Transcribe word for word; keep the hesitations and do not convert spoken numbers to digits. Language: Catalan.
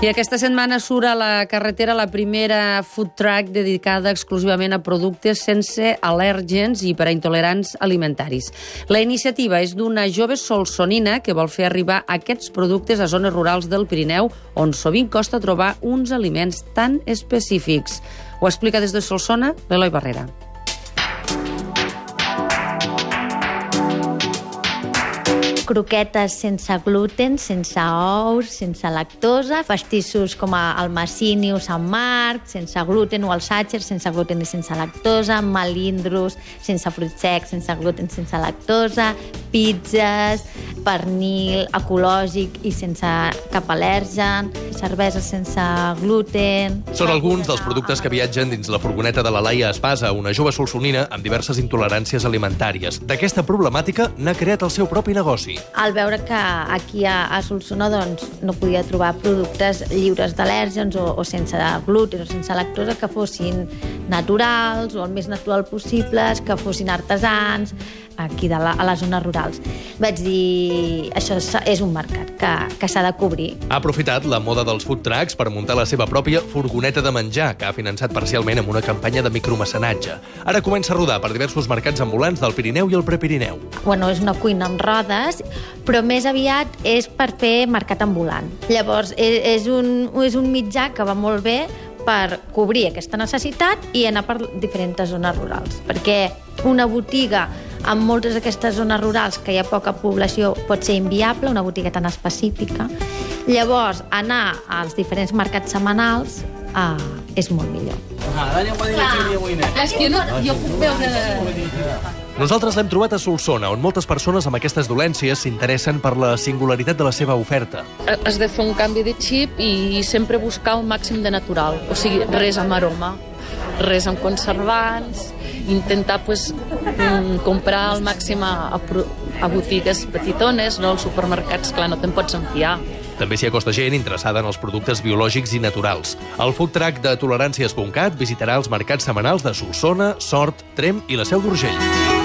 I aquesta setmana surt a la carretera la primera food truck dedicada exclusivament a productes sense al·lèrgens i per a intolerants alimentaris. La iniciativa és d'una jove solsonina que vol fer arribar aquests productes a zones rurals del Pirineu, on sovint costa trobar uns aliments tan específics. Ho explica des de Solsona l'Eloi Barrera. Croquetes sense gluten, sense ous, sense lactosa, pastissos com el Massini o Sant Marc, sense gluten, o el Sacher, sense gluten i sense lactosa, melindros, sense fruits secs, sense gluten, sense lactosa, pizzas, pernil ecològic i sense cap al·lèrgen, cervesa sense gluten... Són alguns dels productes que viatgen dins la furgoneta de la Laia Espasa, una jove solsonina amb diverses intoleràncies alimentàries. D'aquesta problemàtica n'ha creat el seu propi negoci. Al veure que aquí a, a Solsona doncs, no podia trobar productes lliures d'al·lèrgens o, o sense gluten o sense lactosa que fossin naturals o el més natural possibles, que fossin artesans, aquí de la, a les zones rurals. Vaig dir, això és un mercat que, que s'ha de cobrir. Ha aprofitat la moda dels food trucks per muntar la seva pròpia furgoneta de menjar, que ha finançat parcialment amb una campanya de micromecenatge. Ara comença a rodar per diversos mercats ambulants del Pirineu i el Prepirineu. Bueno, és una cuina amb rodes, però més aviat és per fer mercat ambulant. Llavors, és, és, un, és un mitjà que va molt bé per cobrir aquesta necessitat i anar per diferents zones rurals. Perquè una botiga en moltes d'aquestes zones rurals que hi ha poca població pot ser inviable, una botiga tan específica. Llavors, anar als diferents mercats setmanals eh, és molt millor. És que no, jo puc veure... Nosaltres l'hem trobat a Solsona, on moltes persones amb aquestes dolències s'interessen per la singularitat de la seva oferta. Has de fer un canvi de xip i sempre buscar el màxim de natural, o sigui, res amb aroma, res amb conservants, intentar pues, comprar al màxim a, a botigues petitones, no? Als supermercats, clar, no te'n pots enfiar. També s'hi acosta gent interessada en els productes biològics i naturals. El food truck de toleràncies punt cat visitarà els mercats setmanals de Solsona, Sort, Tremp i la Seu d'Urgell.